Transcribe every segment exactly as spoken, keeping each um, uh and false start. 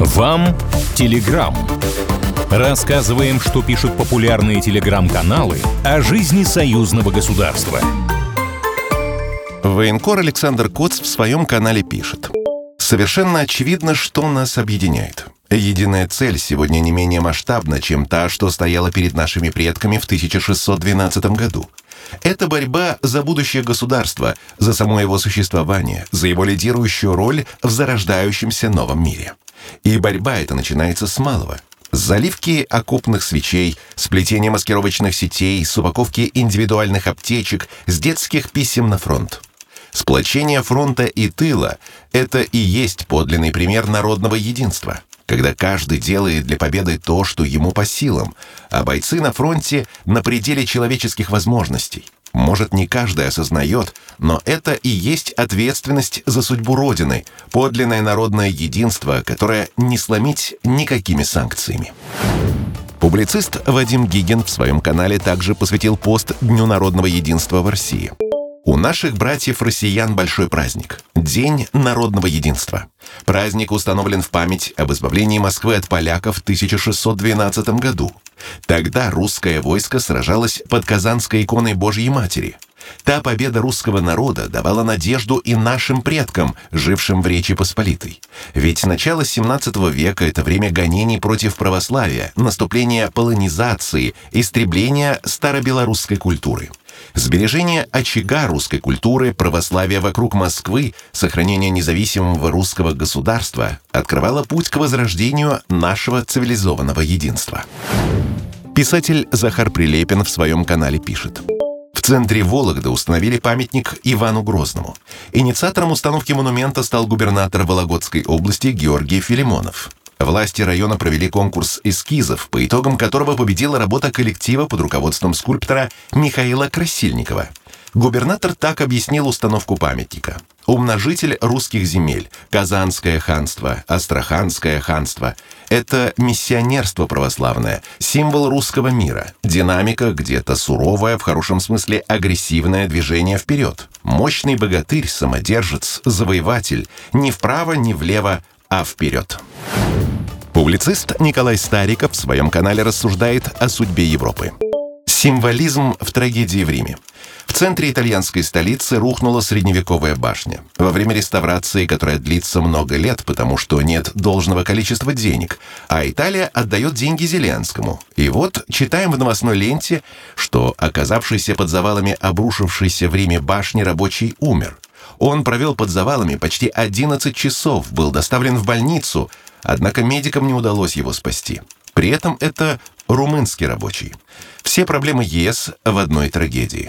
Вам Телеграм. Рассказываем, что пишут популярные телеграм-каналы о жизни союзного государства. Военкор Александр Коц в своем канале пишет: «Совершенно очевидно, что нас объединяет. Единая цель сегодня не менее масштабна, чем та, что стояла перед нашими предками в тысяча шестьсот двенадцатом году. Это борьба за будущее государства, за само его существование, за его лидирующую роль в зарождающемся новом мире. И борьба эта начинается с малого. С заливки окопных свечей, с плетения маскировочных сетей, с упаковки индивидуальных аптечек, с детских писем на фронт. Сплочение фронта и тыла – это и есть подлинный пример народного единства, когда каждый делает для победы то, что ему по силам, а бойцы на фронте на пределе человеческих возможностей. Может, не каждый осознает, но это и есть ответственность за судьбу Родины, подлинное народное единство, которое не сломить никакими санкциями». Публицист Вадим Гигин в своем канале также посвятил пост Дню народного единства в России. У наших братьев-россиян большой праздник – День народного единства. Праздник установлен в память об избавлении Москвы от поляков в тысяча шестьсот двенадцатом году. Тогда русское войско сражалось под Казанской иконой Божьей Матери. Та победа русского народа давала надежду и нашим предкам, жившим в Речи Посполитой. Ведь начало семнадцатого века – это время гонений против православия, наступления полонизации, истребления старобелорусской культуры. Сбережение очага русской культуры, православия вокруг Москвы, сохранение независимого русского государства открывало путь к возрождению нашего цивилизованного единства. Писатель Захар Прилепин в своем канале пишет: «В центре Вологды установили памятник Ивану Грозному. Инициатором установки монумента стал губернатор Вологодской области Георгий Филимонов. Власти района провели конкурс эскизов, по итогам которого победила работа коллектива под руководством скульптора Михаила Красильникова. Губернатор так объяснил установку памятника: умножитель русских земель, Казанское ханство, Астраханское ханство – это миссионерство православное, символ русского мира, динамика где-то суровая, в хорошем смысле агрессивное движение вперед, мощный богатырь, самодержец, завоеватель, ни вправо, ни влево, а вперед». Публицист Николай Стариков в своем канале рассуждает о судьбе Европы. Символизм в трагедии в Риме. В центре итальянской столицы рухнула средневековая башня. Во время реставрации, которая длится много лет, потому что нет должного количества денег, а Италия отдает деньги Зеленскому. И вот читаем в новостной ленте, что оказавшийся под завалами обрушившейся в Риме башни рабочий умер. Он провел под завалами почти одиннадцать часов, был доставлен в больницу, однако медикам не удалось его спасти. При этом это румынский рабочий. Все проблемы ЕС в одной трагедии.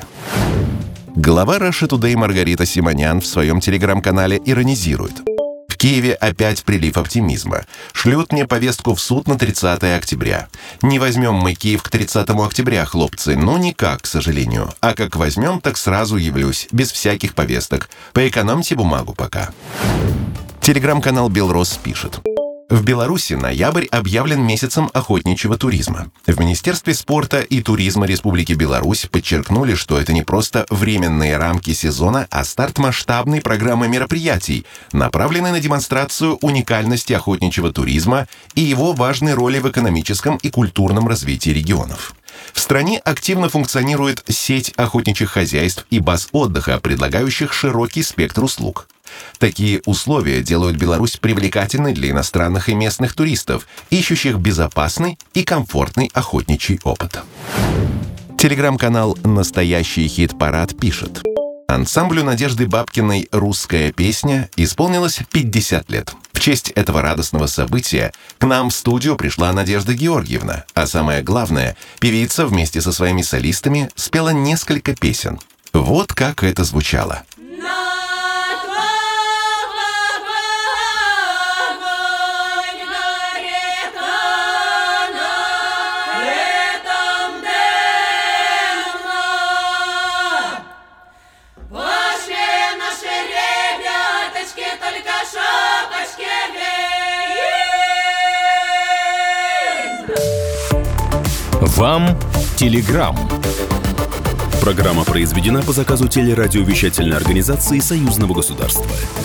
Глава Russia Today Маргарита Симонян в своем телеграм-канале иронизирует: «В Киеве опять прилив оптимизма. Шлют мне повестку в суд на тридцатое октября. Не возьмем мы Киев к тридцатому октября, хлопцы, ну никак, к сожалению. А как возьмем, так сразу явлюсь, без всяких повесток. Поэкономьте бумагу пока». Телеграм-канал Белрос пишет: «В Беларуси ноябрь объявлен месяцем охотничьего туризма. В Министерстве спорта и туризма Республики Беларусь подчеркнули, что это не просто временные рамки сезона, а старт масштабной программы мероприятий, направленной на демонстрацию уникальности охотничьего туризма и его важной роли в экономическом и культурном развитии регионов. В стране активно функционирует сеть охотничьих хозяйств и баз отдыха, предлагающих широкий спектр услуг. Такие условия делают Беларусь привлекательной для иностранных и местных туристов, ищущих безопасный и комфортный охотничий опыт». Телеграм-канал «Настоящий хит-парад» пишет: «Ансамблю Надежды Бабкиной «Русская песня» исполнилось пятьдесят лет. В честь этого радостного события к нам в студию пришла Надежда Георгиевна, а самое главное, певица вместе со своими солистами спела несколько песен. Вот как это звучало. Вам Телеграм. Программа произведена по заказу телерадиовещательной организации Союзного государства.